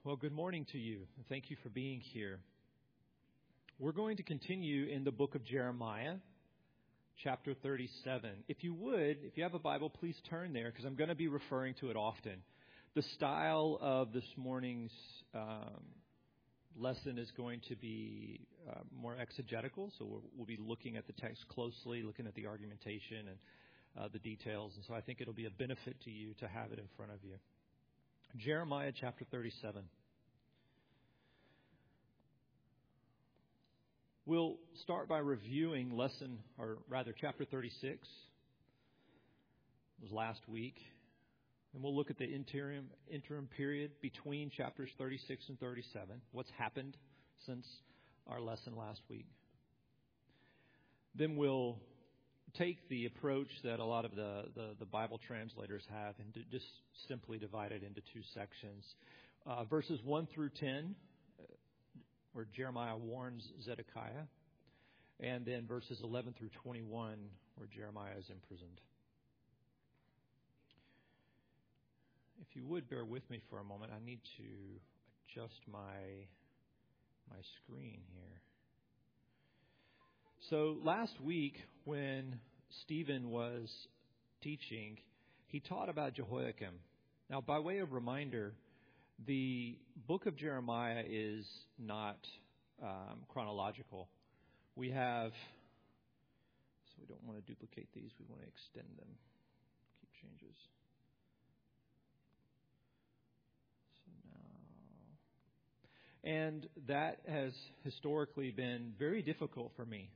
Well, good morning to you. Thank you for being here. We're going to continue in the book of Jeremiah, chapter 37. If you have a Bible, please turn there because I'm going to be referring to it often. The style of this morning's lesson is going to be more exegetical, so we'll be looking at the text closely, looking at the argumentation and the details. And so I think it'll be a benefit to you to have it in front of you. Jeremiah chapter 37. We'll start by reviewing chapter 36. It was last week. And we'll look at the interim period between chapters 36 and 37. What's happened since our lesson last week. Then we'll take the approach that a lot of the Bible translators have and just simply divide it into two sections. Verses 1 through 10, where Jeremiah warns Zedekiah, and then verses 11 through 21, where Jeremiah is imprisoned. If you would bear with me for a moment, I need to adjust my screen here. So last week, when Stephen was teaching, he taught about Jehoiakim. Now, by way of reminder, the book of Jeremiah is not chronological. We don't want to duplicate these. We want to extend them. Keep changes. And that has historically been very difficult for me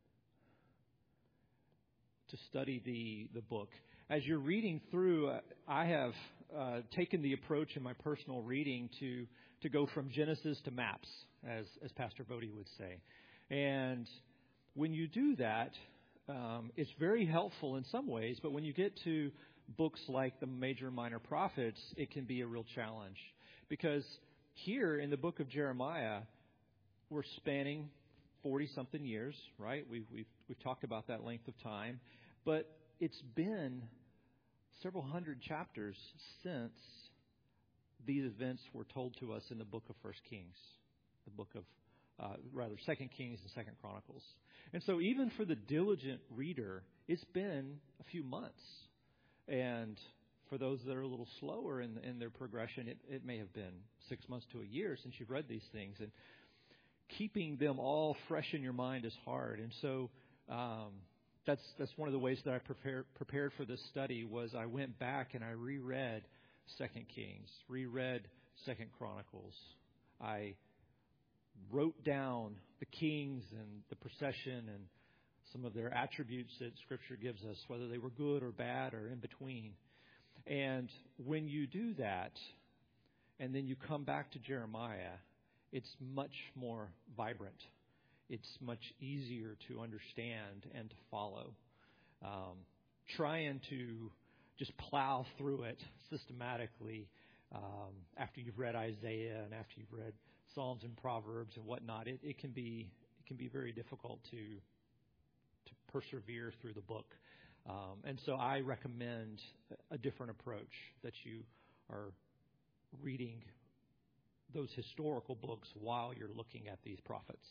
to study the book. As you're reading through, I have taken the approach in my personal reading to go from Genesis to maps, as Pastor Bodie would say. And when you do that, it's very helpful in some ways, but when you get to books like the Major and Minor Prophets, it can be a real challenge. Because here in the book of Jeremiah, we're spanning 40-something years, right? We've talked about that length of time. But it's been several hundred chapters since these events were told to us in the book of 1 Kings, the book of, 2 Kings and 2 Chronicles. And so even for the diligent reader, it's been a few months. And for those that are a little slower in their progression, it may have been 6 months to a year since you've read these things. And keeping them all fresh in your mind is hard. And so that's one of the ways that I prepared for this study was I went back and I reread 2 Kings, reread 2 Chronicles. I wrote down the kings and the procession and some of their attributes that Scripture gives us, whether they were good or bad or in between. And when you do that, and then you come back to Jeremiah, it's much more vibrant. It's much easier to understand and to follow. Trying to just plow through it systematically after you've read Isaiah and after you've read Psalms and Proverbs and whatnot, it can be very difficult to persevere through the book. And so I recommend a different approach, that you are reading those historical books while you're looking at these prophets.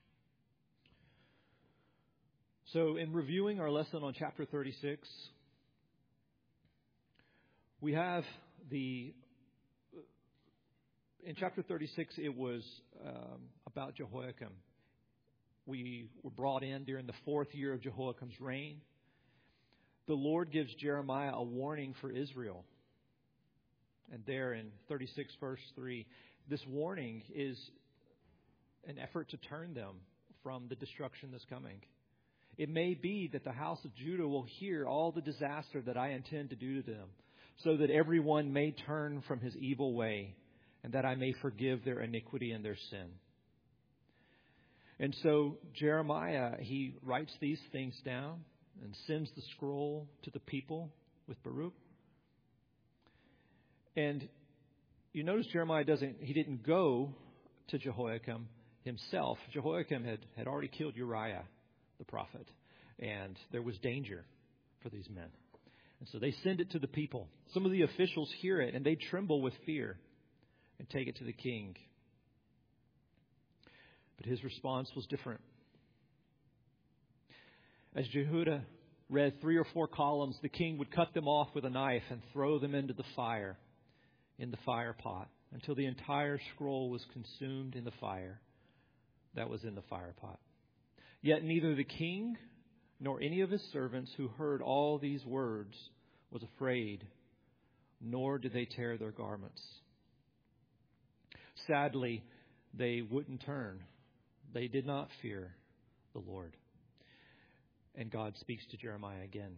So in reviewing our lesson on chapter 36, we have in chapter 36, it was about Jehoiakim. We were brought in during the 4th year of Jehoiakim's reign. The Lord gives Jeremiah a warning for Israel. And there in 36 verse 3, this warning is an effort to turn them from the destruction that's coming. It may be that the house of Judah will hear all the disaster that I intend to do to them, so that everyone may turn from his evil way, and that I may forgive their iniquity and their sin. And so Jeremiah, he writes these things down and sends the scroll to the people with Baruch. And you notice Jeremiah didn't go to Jehoiakim himself. Jehoiakim had already killed Uriah, the prophet, and there was danger for these men. And so they send it to the people. Some of the officials hear it and they tremble with fear. and take it to the king. But his response was different. As Jehudah read 3 or 4 columns, the king would cut them off with a knife and throw them into the fire, in the fire pot, until the entire scroll was consumed in the fire that was in the fire pot. Yet neither the king nor any of his servants who heard all these words was afraid, nor did they tear their garments. Sadly, they wouldn't turn. They did not fear the Lord. And God speaks to Jeremiah again.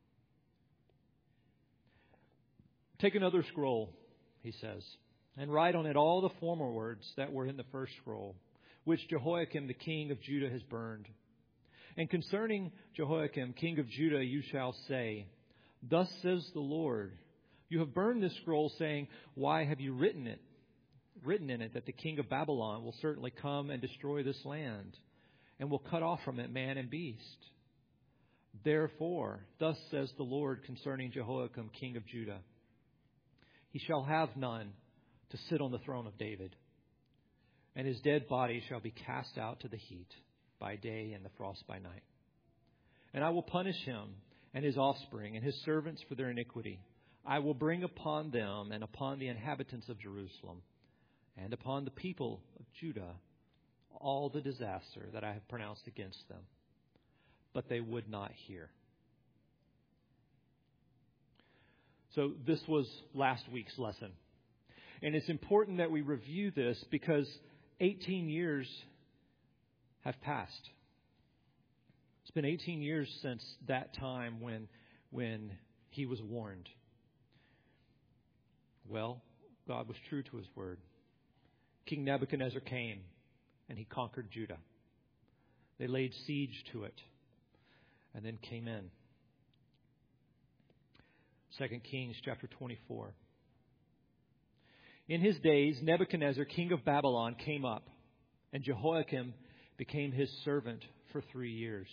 Take another scroll, he says, and write on it all the former words that were in the first scroll, which Jehoiakim the king of Judah has burned. And concerning Jehoiakim, king of Judah, you shall say, Thus says the Lord, you have burned this scroll, saying, Why have you written in it that the king of Babylon will certainly come and destroy this land, and will cut off from it man and beast? Therefore, thus says the Lord concerning Jehoiakim, king of Judah, he shall have none to sit on the throne of David, and his dead body shall be cast out to the heat by day and the frost by night. And I will punish him and his offspring and his servants for their iniquity. I will bring upon them and upon the inhabitants of Jerusalem and upon the people of Judah all the disaster that I have pronounced against them. But they would not hear. So this was last week's lesson. And it's important that we review this because 18 years have passed. It's been 18 years since that time when he was warned. Well, God was true to his word. King Nebuchadnezzar came and he conquered Judah. They laid siege to it and then came in. 2 Kings chapter 24. In his days, Nebuchadnezzar, king of Babylon, came up, and Jehoiakim became his servant for 3 years.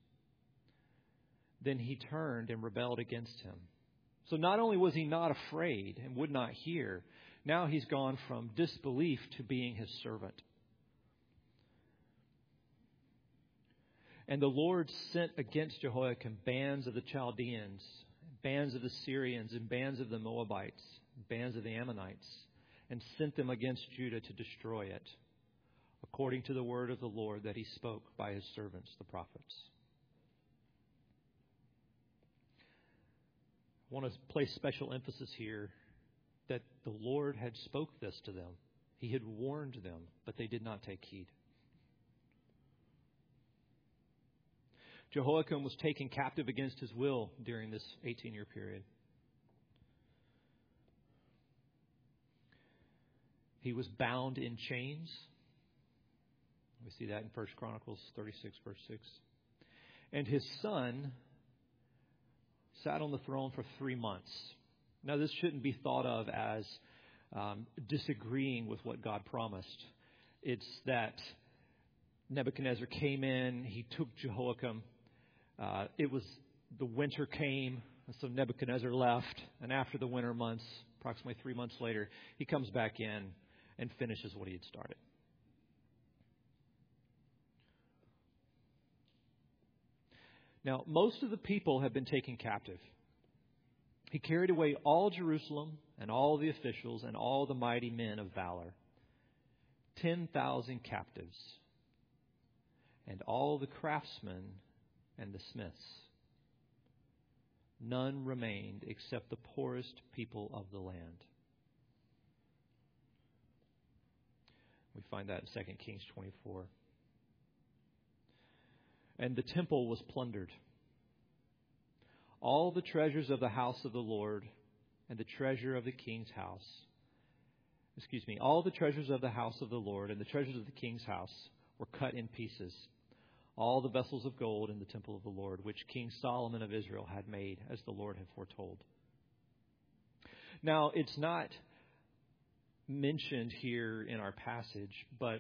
Then he turned and rebelled against him. So not only was he not afraid and would not hear, now he's gone from disbelief to being his servant. And the Lord sent against Jehoiakim bands of the Chaldeans, bands of the Syrians, and bands of the Moabites, bands of the Ammonites, and sent them against Judah to destroy it, according to the word of the Lord that he spoke by his servants, the prophets. I want to place special emphasis here that the Lord had spoke this to them. He had warned them, but they did not take heed. Jehoiakim was taken captive against his will during this 18-year period. He was bound in chains. We see that in 1 Chronicles 36, verse 6. And his son sat on the throne for 3 months. Now, this shouldn't be thought of as disagreeing with what God promised. It's that Nebuchadnezzar came in, he took Jehoiakim. The winter came, and so Nebuchadnezzar left. And after the winter months, approximately 3 months later, he comes back in and finishes what he had started. Now, most of the people have been taken captive. He carried away all Jerusalem and all the officials and all the mighty men of valor, 10,000 captives, and all the craftsmen and the smiths. None remained except the poorest people of the land. We find that in 2 Kings 24. And the temple was plundered. All the treasures of the house of the Lord and the treasure of the king's house. All the treasures of the house of the Lord and the treasures of the king's house were cut in pieces. All the vessels of gold in the temple of the Lord, which King Solomon of Israel had made, as the Lord had foretold. Now, it's not mentioned here in our passage, but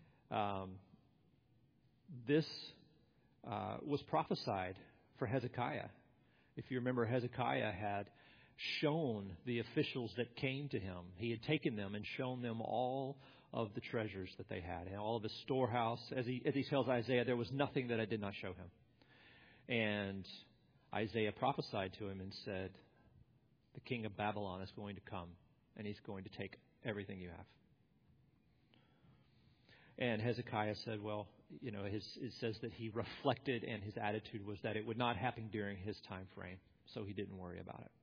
this was prophesied for Hezekiah. If you remember, Hezekiah shown the officials that came to him. He had taken them and shown them all of the treasures that they had and all of his storehouse. As he tells Isaiah, there was nothing that I did not show him. And Isaiah prophesied to him and said, the king of Babylon is going to come and he's going to take everything you have. And Hezekiah said, well, it says that he reflected, and his attitude was that it would not happen during his time frame, so he didn't worry about it.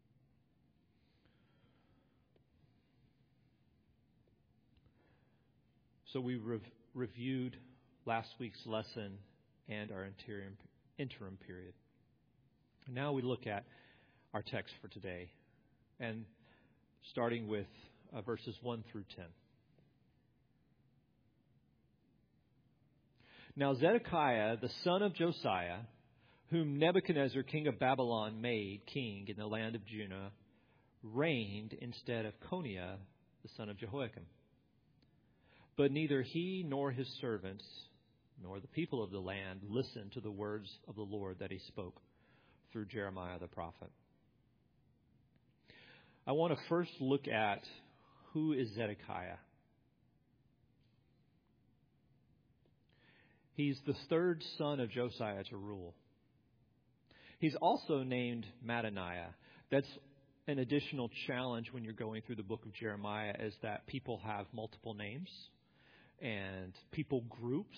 So we reviewed last week's lesson and our interim period. Now we look at our text for today, and starting with verses 1 through 10. Now Zedekiah, the son of Josiah, whom Nebuchadnezzar, king of Babylon, made king in the land of Judah, reigned instead of Coniah, the son of Jehoiakim. But neither he nor his servants, nor the people of the land, listened to the words of the Lord that he spoke through Jeremiah the prophet. I want to first look at who is Zedekiah. He's the third son of Josiah to rule. He's also named Mattaniah. That's an additional challenge when you're going through the book of Jeremiah, is that people have multiple names, and people groups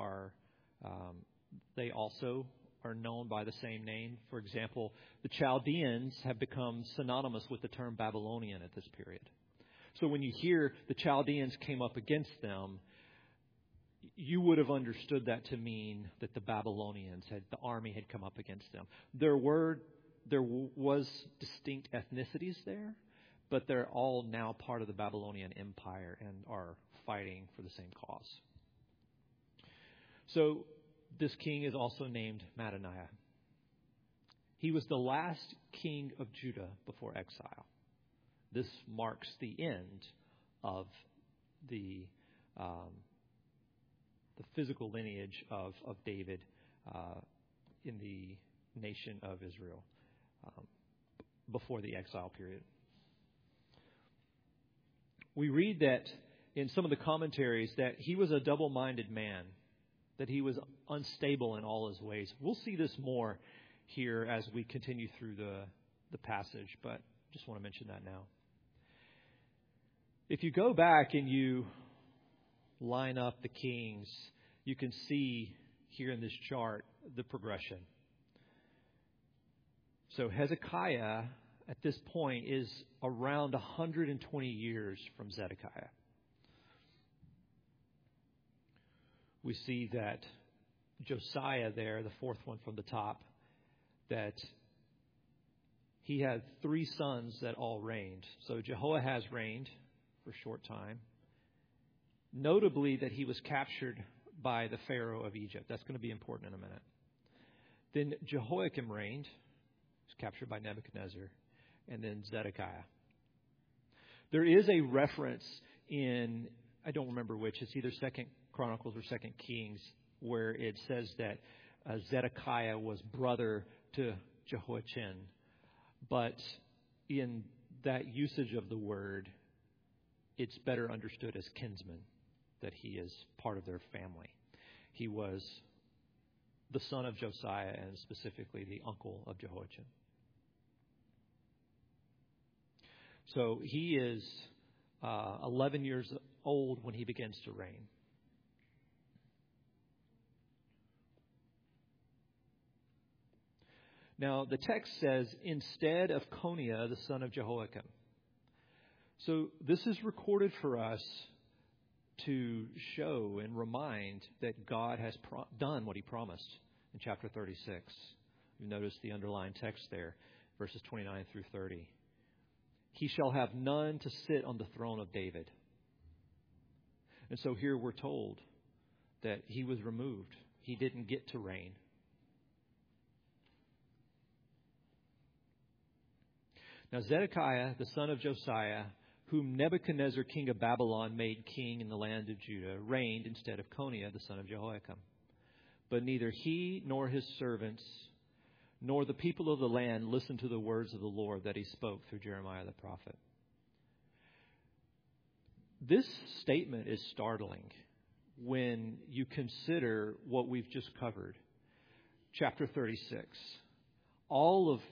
they also are known by the same name. For example, the Chaldeans have become synonymous with the term Babylonian at this period. So when you hear the Chaldeans came up against them, you would have understood that to mean that the Babylonians the army had come up against them. There was distinct ethnicities there, but they're all now part of the Babylonian Empire and are fighting for the same cause. So this king is also named Mattaniah. He was the last king of Judah before exile. This marks the end of the physical lineage of David in the nation of Israel before the exile period. We read that in some of the commentaries that he was a double-minded man, that he was unstable in all his ways. We'll see this more here as we continue through the passage, but just want to mention that now. If you go back and you line up the kings, you can see here in this chart the progression. So Hezekiah at this point is around 120 years from Zedekiah. We see that Josiah there, the fourth one from the top, that he had three sons that all reigned. So Jehoahaz reigned for a short time. Notably that he was captured by the Pharaoh of Egypt. That's going to be important in a minute. Then Jehoiakim reigned. He was captured by Nebuchadnezzar. And then Zedekiah. There is a reference in, I don't remember which, it's either 2 Chronicles or 2 Kings, where it says that Zedekiah was brother to Jehoiachin. But in that usage of the word, it's better understood as kinsman, that he is part of their family. He was the son of Josiah and specifically the uncle of Jehoiachin. So he is 11 years old when he begins to reign. Now, the text says, instead of Coniah, the son of Jehoiakim. So this is recorded for us to show and remind that God has done what he promised in chapter 36. You notice the underlying text there, verses 29 through 30. He shall have none to sit on the throne of David. And so here we're told that he was removed. He didn't get to reign. Now Zedekiah, the son of Josiah, whom Nebuchadnezzar, king of Babylon, made king in the land of Judah, reigned instead of Coniah, the son of Jehoiakim. But neither he nor his servants, nor the people of the land listened to the words of the Lord that he spoke through Jeremiah the prophet. This statement is startling when you consider what we've just covered. Chapter 36. All of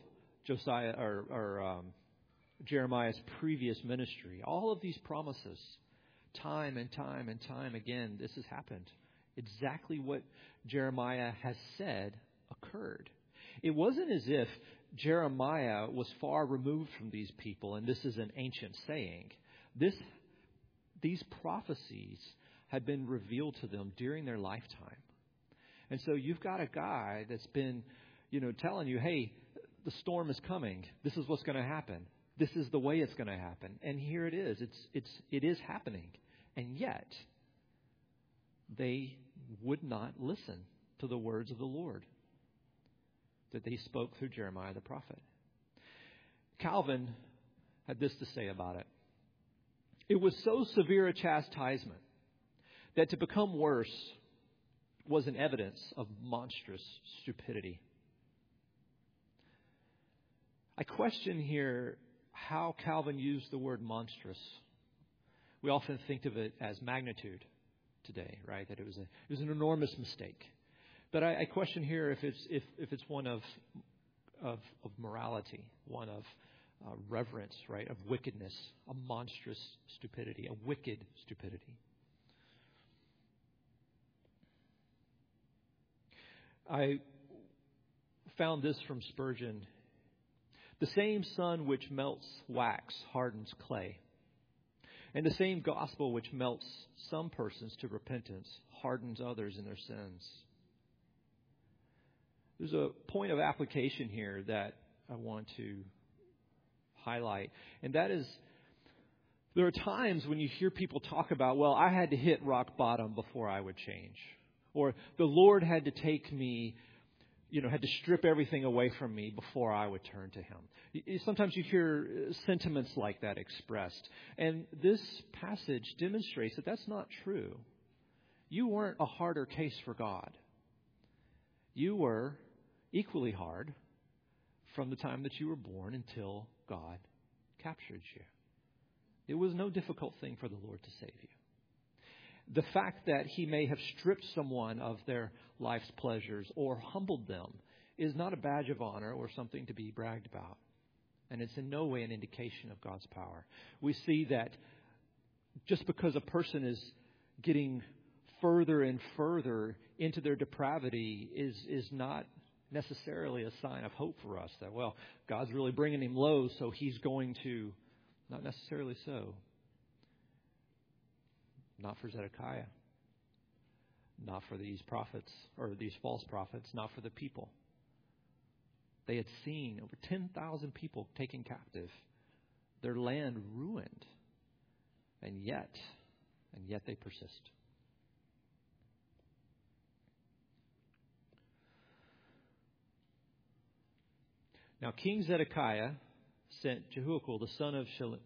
Jeremiah's previous ministry, all of these promises, time and time and time again, this has happened. Exactly what Jeremiah has said occurred. It wasn't as if Jeremiah was far removed from these people and this is an ancient saying. These prophecies had been revealed to them during their lifetime. And so you've got a guy that's been, telling you, hey, the storm is coming. This is what's going to happen. This is the way it's going to happen. And here it is. It is happening. And yet, they would not listen to the words of the Lord that they spoke through Jeremiah the prophet. Calvin had this to say about it. It was so severe a chastisement that to become worse was an evidence of monstrous stupidity. I question here how Calvin used the word monstrous. We often think of it as magnitude today, right? That it was an enormous mistake. But I question here if it's one of morality, one of reverence, right? Of wickedness, a monstrous stupidity, a wicked stupidity. I found this from Spurgeon. The same sun which melts wax hardens clay. And the same gospel which melts some persons to repentance hardens others in their sins. There's a point of application here that I want to highlight. And that is, there are times when you hear people talk about, well, I had to hit rock bottom before I would change. Or the Lord had to take me, had to strip everything away from me before I would turn to Him. Sometimes you hear sentiments like that expressed. And this passage demonstrates that that's not true. You weren't a harder case for God. You were equally hard from the time that you were born until God captured you. It was no difficult thing for the Lord to save you. The fact that He may have stripped someone of their life's pleasures or humbled them is not a badge of honor or something to be bragged about. And it's in no way an indication of God's power. We see that just because a person is getting further and further into their depravity is not necessarily a sign of hope for us. That, well, God's really bringing him low, so He's going to... Not necessarily so. Not for Zedekiah. Not for these prophets, or these false prophets. Not for the people. They had seen over 10,000 people taken captive. Their land ruined. And yet they persist. Now, King Zedekiah sent Jehuiel, the son of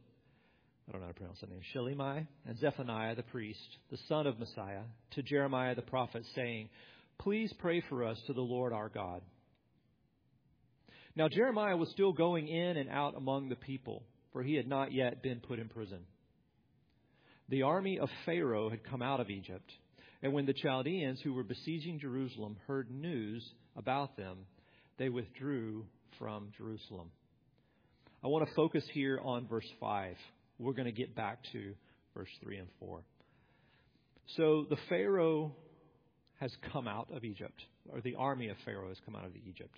Shelemi, and Zephaniah the priest, the son of Messiah, to Jeremiah the prophet, saying, "Please pray for us to the Lord our God." Now Jeremiah was still going in and out among the people, for he had not yet been put in prison. The army of Pharaoh had come out of Egypt, and when the Chaldeans who were besieging Jerusalem heard news about them, they withdrew from Jerusalem. I want to focus here on verse 5. We're going to get back to verse 3 and 4. So the Pharaoh has come out of Egypt, or the army of Pharaoh has come out of Egypt.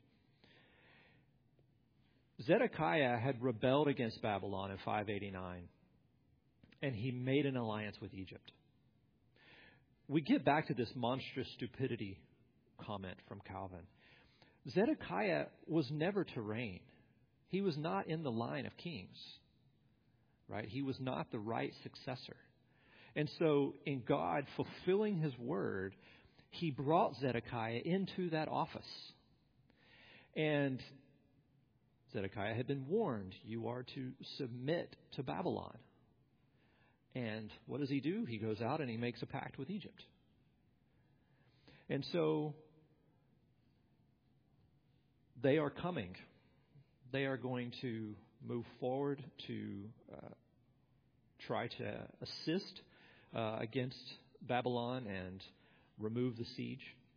Zedekiah had rebelled against Babylon in 589, and he made an alliance with Egypt. We get back to this monstrous stupidity comment from Calvin. Zedekiah was never to reign. He was not in the line of kings, right? He was not the right successor. And so in God fulfilling His word, He brought Zedekiah into that office. And Zedekiah had been warned, you are to submit to Babylon. And what does he do? He goes out and he makes a pact with Egypt. And so they are coming. They are going to move forward to try to assist against Babylon and remove the siege.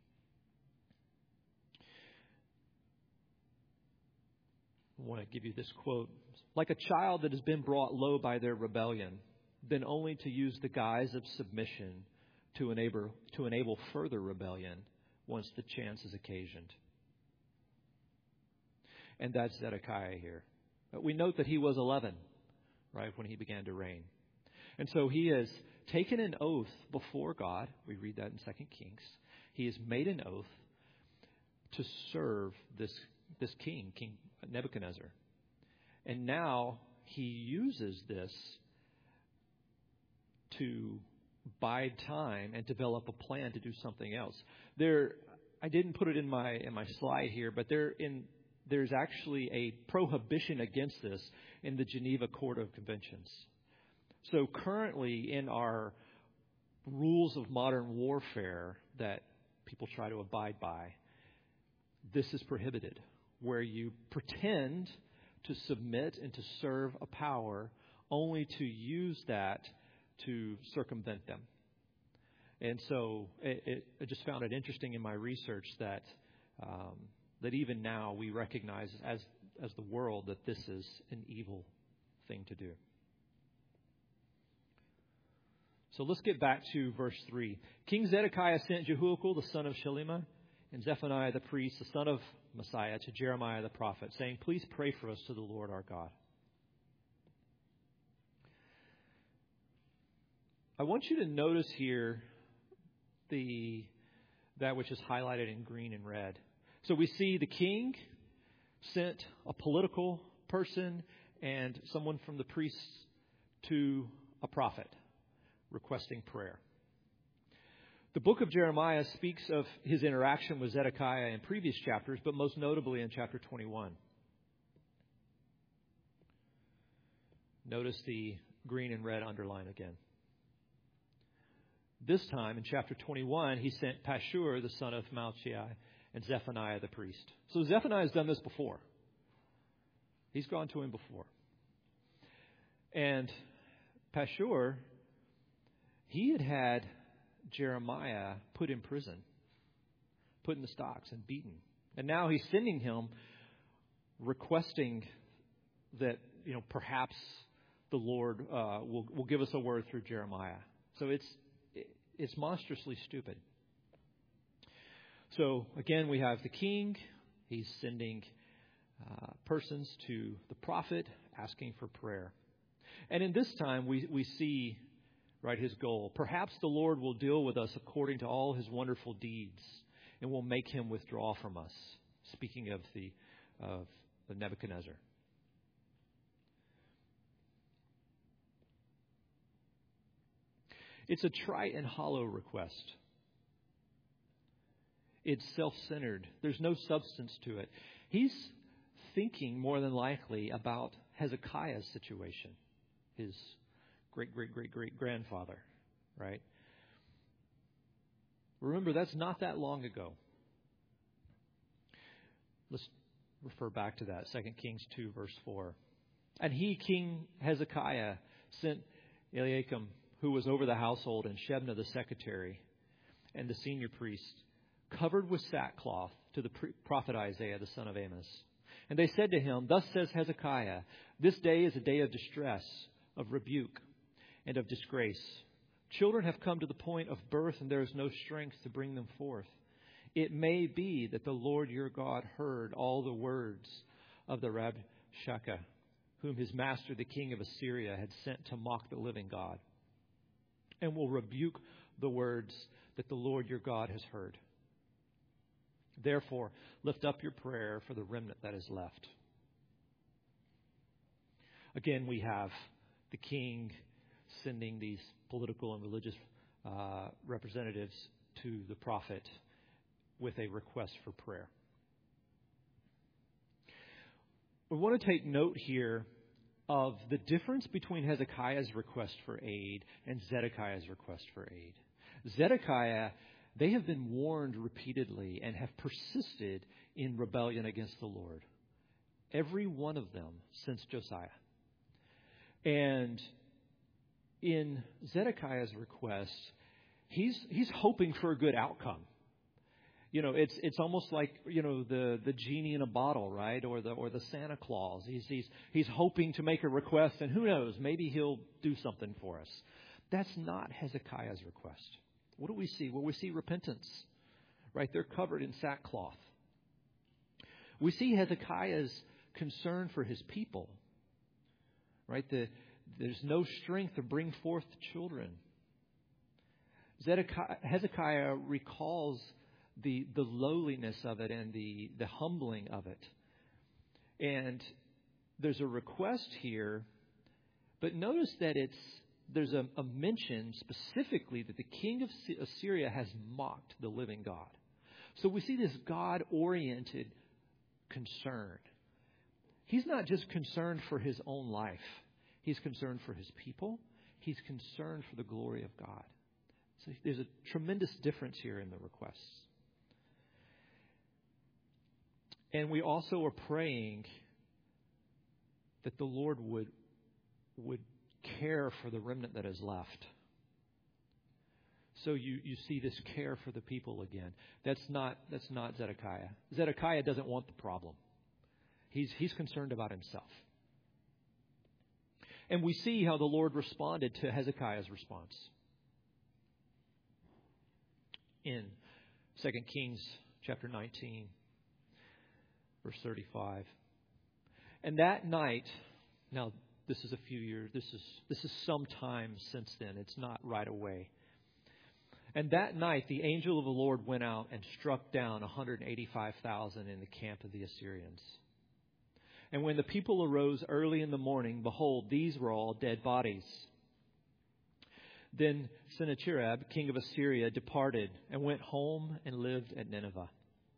I want to give you this quote. Like a child that has been brought low by their rebellion, then only to use the guise of submission to enable further rebellion once the chance is occasioned. And that's Zedekiah here. We note that he was 11, right, when he began to reign. And so he has taken an oath before God. We read that in 2 Kings. He has made an oath to serve this king, King Nebuchadnezzar. And now he uses this to bide time and develop a plan to do something else. I didn't put it in my slide here, but there's actually a prohibition against this in the Geneva Court of Conventions. So currently in our rules of modern warfare that people try to abide by, this is prohibited, where you pretend to submit and to serve a power only to use that to circumvent them. And so I just found it interesting in my research that even now we recognize as the world that this is an evil thing to do. So let's get back to verse 3. King Zedekiah sent Jehuiel, the son of Shelemiah, and Zephaniah the priest, the son of Messiah, to Jeremiah the prophet, saying, "Please pray for us to the Lord our God." I want you to notice here that which is highlighted in green and red. So we see the king sent a political person and someone from the priests to a prophet requesting prayer. The book of Jeremiah speaks of his interaction with Zedekiah in previous chapters, but most notably in chapter 21. Notice the green and red underline again. This time, in chapter 21, he sent Pashur, the son of Malchiah, and Zephaniah the priest. So Zephaniah has done this before. He's gone to him before. And Pashur, he had Jeremiah put in prison, put in the stocks and beaten. And now he's sending him requesting that, perhaps the Lord will give us a word through Jeremiah. So it's monstrously stupid. So again, we have the king. He's sending persons to the prophet asking for prayer. And in this time, we see, right, his goal. Perhaps the Lord will deal with us according to all his wonderful deeds and will make him withdraw from us. Speaking of the Nebuchadnezzar. It's a trite and hollow request. It's self-centered. There's no substance to it. He's thinking more than likely about Hezekiah's situation, his great-great-great-great-grandfather, right? Remember, that's not that long ago. Let's refer back to that, 2 Kings 2, verse 4. And he, King Hezekiah, sent Eliakim, who was over the household, and Shebna the secretary, and the senior priest, covered with sackcloth, to the prophet Isaiah, the son of Amos. And they said to him, "Thus says Hezekiah, this day is a day of distress, of rebuke, and of disgrace. Children have come to the point of birth, and there is no strength to bring them forth. It may be that the Lord your God heard all the words of the Rabshakeh, whom his master, the king of Assyria, had sent to mock the living God, and will rebuke the words that the Lord your God has heard. Therefore, lift up your prayer for the remnant that is left." Again, we have the king sending these political and religious representatives to the prophet with a request for prayer. We want to take note here of the difference between Hezekiah's request for aid and Zedekiah's request for aid. Zedekiah, they have been warned repeatedly and have persisted in rebellion against the Lord. Every one of them since Josiah. And in Zedekiah's request, he's hoping for a good outcome. You know, it's almost like, you know, the genie in a bottle, right? Or the Santa Claus. He's hoping to make a request, and who knows, maybe he'll do something for us. That's not Hezekiah's request. What do we see? Well, we see repentance, right? They're covered in sackcloth. We see Hezekiah's concern for his people, right? There's no strength to bring forth children. Hezekiah recalls the lowliness of it and the humbling of it. And there's a request here, but notice that there's a mention specifically that the king of Assyria has mocked the living God. So we see this God-oriented concern. He's not just concerned for his own life. He's concerned for his people. He's concerned for the glory of God. So there's a tremendous difference here in the requests. And we also are praying that the Lord would care for the remnant that is left. So you see this care for the people again. That's not Zedekiah. Zedekiah doesn't want the problem. He's concerned about himself. And we see how the Lord responded to Hezekiah's response. In 2 Kings chapter 19, verse 35. And that night, now this is a few years, this is some time since then. It's not right away. And that night, the angel of the Lord went out and struck down 185,000 in the camp of the Assyrians. And when the people arose early in the morning, behold, these were all dead bodies. Then Sennacherib, king of Assyria, departed and went home and lived at Nineveh.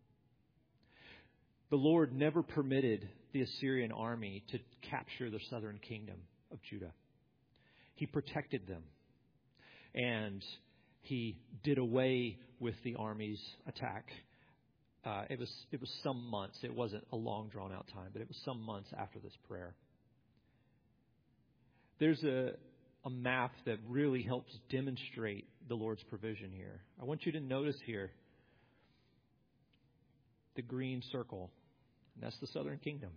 The Lord never permitted the Assyrian army to capture the southern kingdom of Judah. He protected them. And he did away with the army's attack. It was some months. It wasn't a long, drawn-out time, but it was some months after this prayer. There's a map that really helps demonstrate the Lord's provision here. I want you to notice here the green circle. And that's the southern kingdom.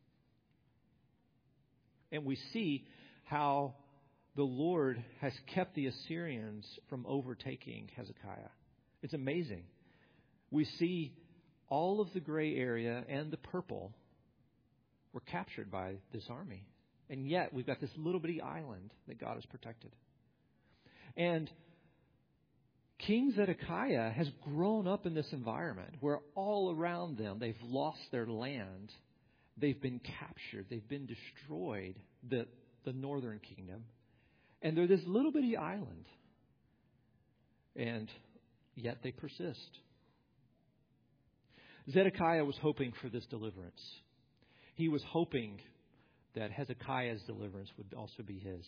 And we see how the Lord has kept the Assyrians from overtaking Hezekiah. It's amazing. We see all of the gray area and the purple were captured by this army. And yet we've got this little bitty island that God has protected. And King Zedekiah has grown up in this environment where all around them they've lost their land. They've been captured. They've been destroyed, the northern kingdom. And they're this little bitty island. And yet they persist. Zedekiah was hoping for this deliverance. He was hoping that Hezekiah's deliverance would also be his.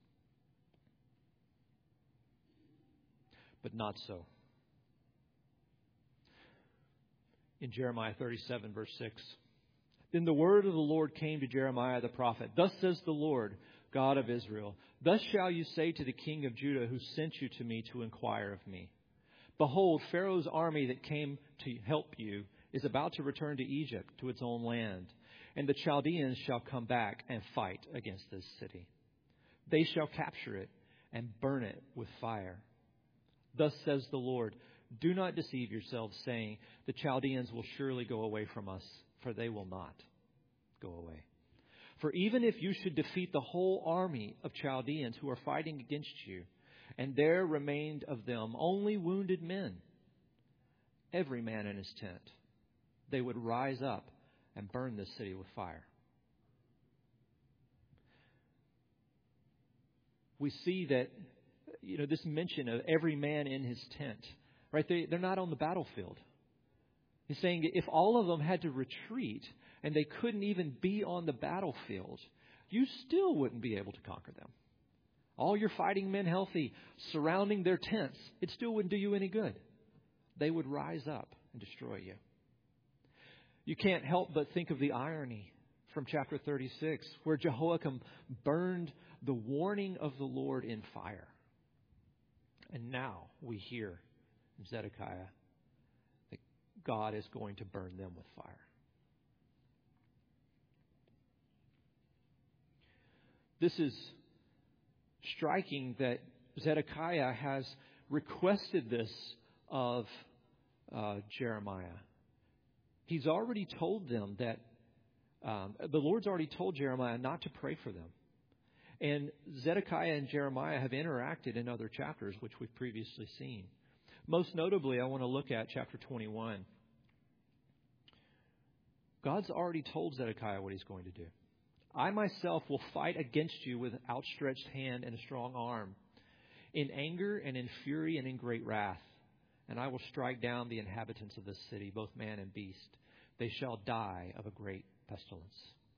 But not so. In Jeremiah 37, verse 6, then the word of the Lord came to Jeremiah the prophet. Thus says the Lord, God of Israel, thus shall you say to the king of Judah who sent you to me to inquire of me. Behold, Pharaoh's army that came to help you is about to return to Egypt, to its own land. And the Chaldeans shall come back and fight against this city. They shall capture it and burn it with fire. Thus says the Lord, do not deceive yourselves, saying, the Chaldeans will surely go away from us, for they will not go away. For even if you should defeat the whole army of Chaldeans who are fighting against you, and there remained of them only wounded men, every man in his tent, they would rise up and burn this city with fire. We see that, this mention of every man in his tent, right? They're not on the battlefield. He's saying if all of them had to retreat and they couldn't even be on the battlefield, you still wouldn't be able to conquer them. All your fighting men healthy, surrounding their tents, it still wouldn't do you any good. They would rise up and destroy you. You can't help but think of the irony from chapter 36, where Jehoiakim burned the warning of the Lord in fire. And now we hear in Zedekiah that God is going to burn them with fire. This is striking that Zedekiah has requested this of Jeremiah. He's already told them that the Lord's already told Jeremiah not to pray for them. And Zedekiah and Jeremiah have interacted in other chapters, which we've previously seen. Most notably, I want to look at chapter 21. God's already told Zedekiah what he's going to do. I myself will fight against you with outstretched hand and a strong arm, in anger and in fury and in great wrath. And I will strike down the inhabitants of this city, both man and beast. They shall die of a great pestilence.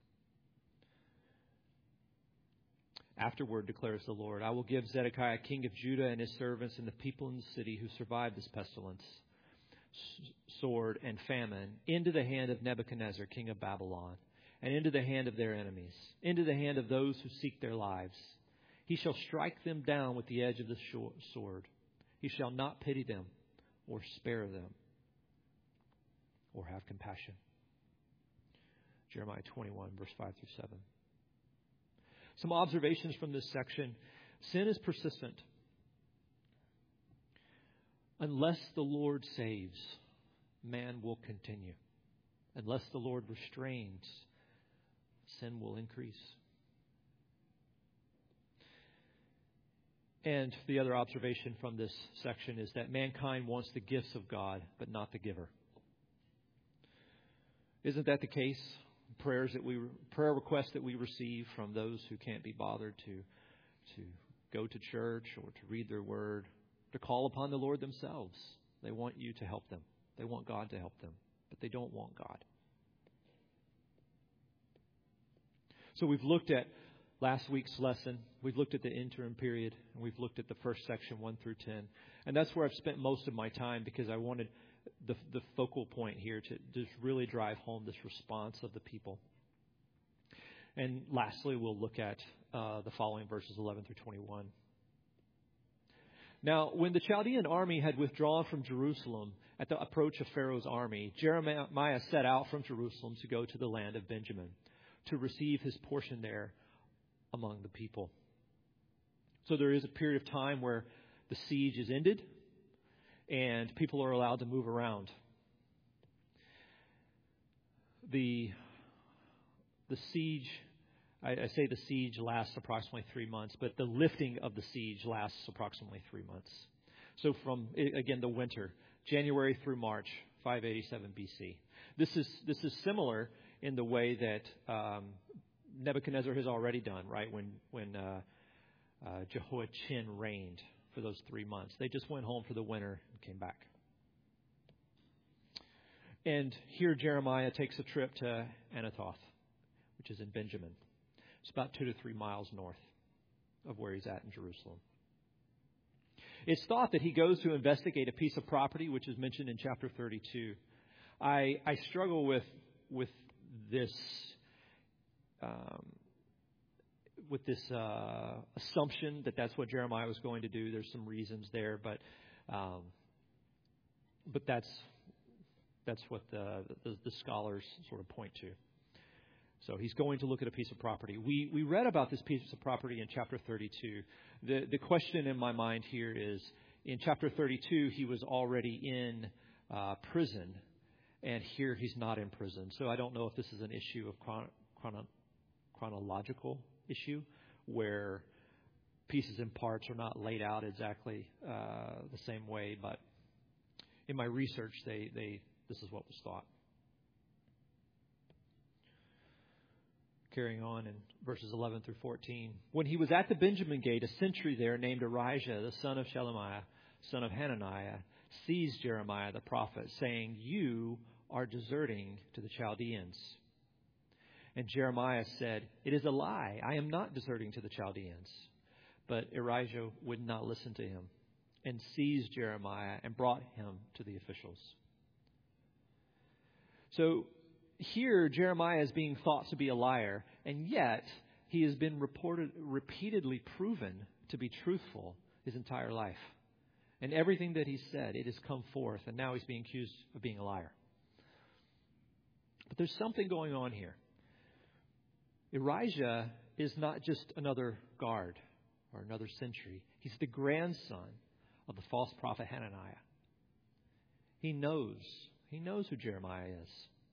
Afterward, declares the Lord, I will give Zedekiah king of Judah and his servants and the people in the city who survived this pestilence, sword and famine, into the hand of Nebuchadnezzar, king of Babylon, and into the hand of their enemies, into the hand of those who seek their lives. He shall strike them down with the edge of the sword. He shall not pity them or spare them or have compassion. Jeremiah 21, verse 5 through 7. Some observations from this section. Sin is persistent. Unless the Lord saves, man will continue. Unless the Lord restrains, sin will increase. And the other observation from this section is that mankind wants the gifts of God, but not the giver. Isn't that the case? Prayer requests that we receive from those who can't be bothered to go to church or to read their word, to call upon the Lord themselves. They want you to help them. They want God to help them, but they don't want God. So we've looked at last week's lesson. We've looked at the interim period, and we've looked at the first section 1 through 10. And that's where I've spent most of my time, because I wanted the focal point here to just really drive home this response of the people. And lastly, we'll look at the following verses 11 through 21. Now, when the Chaldean army had withdrawn from Jerusalem at the approach of Pharaoh's army, Jeremiah set out from Jerusalem to go to the land of Benjamin, to receive his portion there among the people. So there is a period of time where the siege is ended and people are allowed to move around. The siege, I say the siege lasts approximately 3 months, but the lifting of the siege lasts approximately 3 months. So from, again, the winter, January through March, 587 BC. This is similar in the way that Nebuchadnezzar has already done, right? When Jehoiachin reigned for those 3 months. They just went home for the winter and came back. And here Jeremiah takes a trip to Anathoth, which is in Benjamin. It's about 2 to 3 miles north of where he's at in Jerusalem. It's thought that he goes to investigate a piece of property, which is mentioned in chapter 32. I struggle with this assumption that that's what Jeremiah was going to do. There's some reasons there, but that's what the scholars sort of point to. So he's going to look at a piece of property. We read about this piece of property in chapter 32. The question in my mind here is, in chapter 32, he was already in prison, and here he's not in prison. So I don't know if this is an issue of chronological issue, where pieces and parts are not laid out exactly the same way. But in my research, this is what was thought. Carrying on in verses 11 through 14. When he was at the Benjamin gate, a sentry there named Arijah, the son of Shelemiah, son of Hananiah, seized Jeremiah the prophet, saying, "You are deserting to the Chaldeans." And Jeremiah said, "It is a lie. I am not deserting to the Chaldeans." But Arijah would not listen to him, and seized Jeremiah and brought him to the officials. So here Jeremiah is being thought to be a liar, and yet he has been repeatedly proven to be truthful his entire life. And everything that he said, it has come forth, and now he's being accused of being a liar. But there's something going on here. Erijah is not just another guard or another sentry. He's the grandson of the false prophet Hananiah. He knows who Jeremiah is.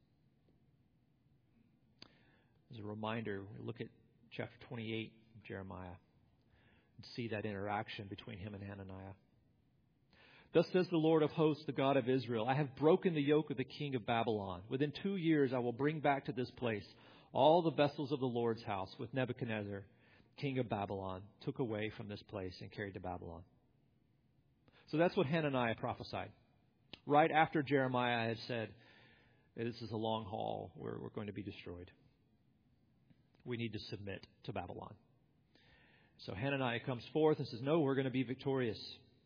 As a reminder, we look at chapter 28 of Jeremiah and see that interaction between him and Hananiah. Thus says the Lord of hosts, the God of Israel, I have broken the yoke of the king of Babylon. Within 2 years I will bring back to this place all the vessels of the Lord's house, with Nebuchadnezzar, king of Babylon, took away from this place and carried to Babylon. So that's what Hananiah prophesied. Right after Jeremiah had said, this is a long haul, we're going to be destroyed. We need to submit to Babylon. So Hananiah comes forth and says, no, we're going to be victorious.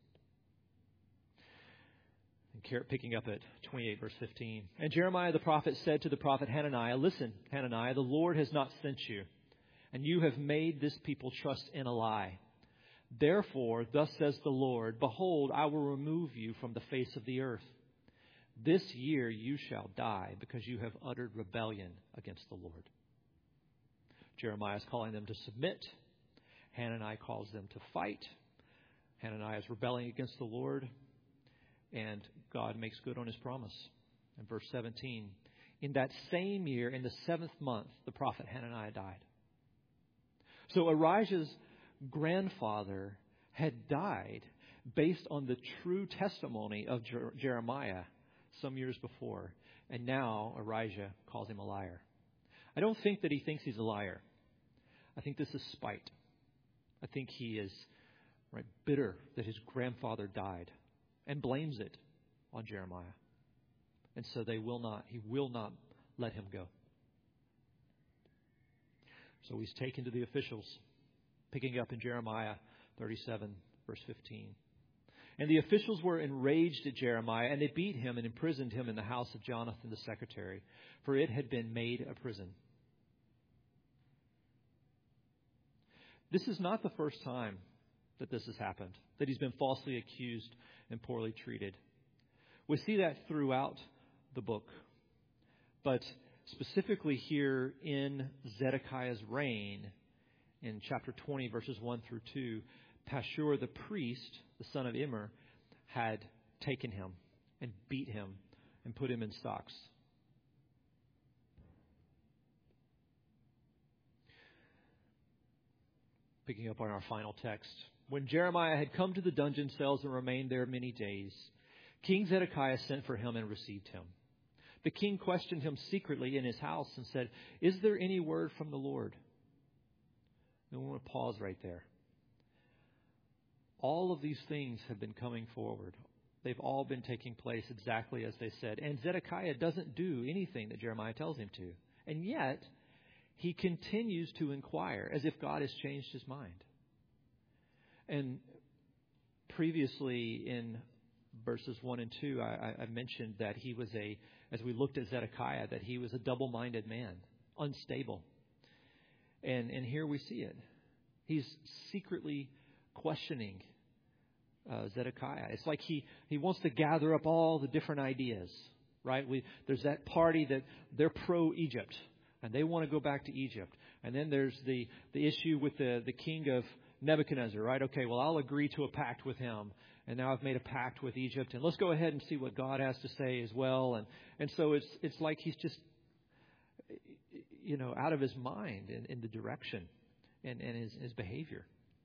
And picking up at 28 verse 15. And Jeremiah the prophet said to the prophet Hananiah, listen, Hananiah, the Lord has not sent you, and you have made this people trust in a lie. Therefore, thus says the Lord, behold, I will remove you from the face of the earth. This year you shall die, because you have uttered rebellion against the Lord. Jeremiah is calling them to submit. Hananiah calls them to fight. Hananiah is rebelling against the Lord. And God makes good on his promise. In verse 17, in that same year, in the 7th month, the prophet Hananiah died. So Erijah's grandfather had died based on the true testimony of Jeremiah some years before. And now Erijah calls him a liar. I don't think that he thinks he's a liar. I think this is spite. I think he is bitter that his grandfather died and blames it on Jeremiah. And so he will not let him go. So he's taken to the officials, picking up in Jeremiah 37, verse 15. And the officials were enraged at Jeremiah, and they beat him and imprisoned him in the house of Jonathan the secretary, for it had been made a prison. This is not the first time that this has happened, that he's been falsely accused and poorly treated. We see that throughout the book. But specifically here in Zedekiah's reign, in chapter 20, verses 1 through 2, Pashur the priest, the son of Immer, had taken him and beat him and put him in stocks. Picking up on our final text. When Jeremiah had come to the dungeon cells and remained there many days, King Zedekiah sent for him and received him. The king questioned him secretly in his house and said, is there any word from the Lord? And we want to pause right there. All of these things have been coming forward. They've all been taking place exactly as they said. And Zedekiah doesn't do anything that Jeremiah tells him to. And yet, he continues to inquire as if God has changed his mind. And previously in verses 1 and 2, I mentioned that he was as we looked at Zedekiah, that he was a double-minded man, unstable. And here we see it. He's secretly questioning Zedekiah. It's like he wants to gather up all the different ideas, right? There's that party that they're pro-Egypt, and they want to go back to Egypt. And then there's the issue with the king of Nebuchadnezzar, right? Okay, well, I'll agree to a pact with him. And now I've made a pact with Egypt. And let's go ahead and see what God has to say as well. And so it's like he's just, out of his mind in the direction and his behavior.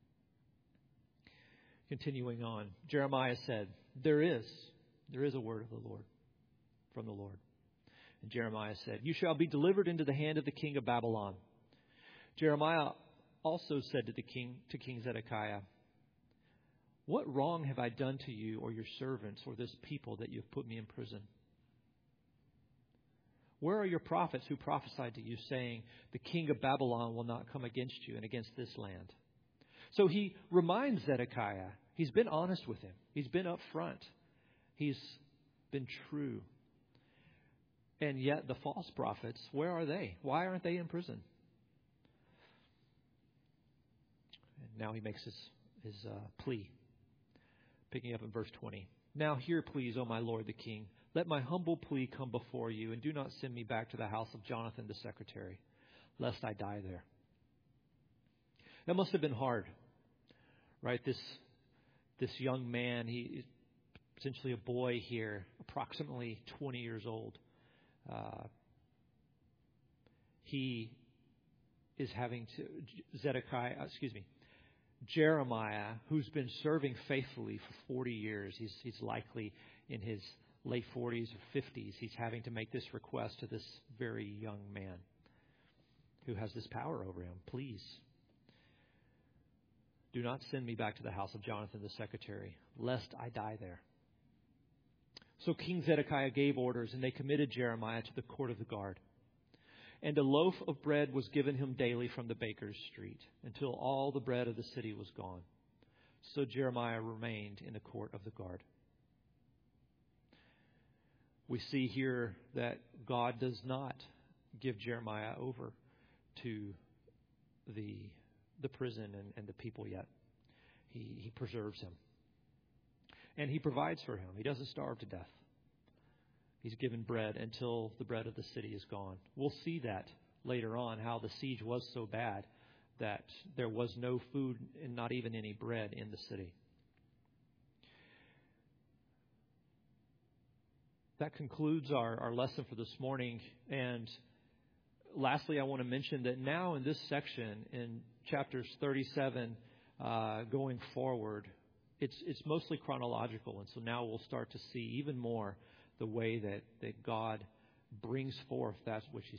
Continuing on, Jeremiah said, there is a word of the Lord, from the Lord. And Jeremiah said, you shall be delivered into the hand of the king of Babylon. Jeremiah also said to King Zedekiah, what wrong have I done to you or your servants or this people that you have put me in prison? Where are your prophets who prophesied to you, saying, the king of Babylon will not come against you and against this land? So he reminds Zedekiah, he's been honest with him. He's been upfront. He's been true. And yet the false prophets, where are they? Why aren't they in prison? And now he makes his plea, picking up in verse 20. Now hear, please, O my lord the king. Let my humble plea come before you, and do not send me back to the house of Jonathan the secretary, lest I die there. That must have been hard, right? This young man, he is essentially a boy here, approximately 20 years old. He is having to, Jeremiah, who's been serving faithfully for 40 years, he's likely in his late 40s or 50s, he's having to make this request to this very young man who has this power over him. Please, do not send me back to the house of Jonathan the secretary, lest I die there. So King Zedekiah gave orders, and they committed Jeremiah to the court of the guard. And a loaf of bread was given him daily from the baker's street, until all the bread of the city was gone. So Jeremiah remained in the court of the guard. We see here that God does not give Jeremiah over to the prison and the people yet. He preserves him. And he provides for him. He doesn't starve to death. He's given bread until the bread of the city is gone. We'll see that later on, how the siege was so bad that there was no food and not even any bread in the city. That concludes our lesson for this morning. And lastly, I want to mention that now in this section, in chapters 37 going forward, it's mostly chronological. And so now we'll start to see even more the way that God brings forth that which He's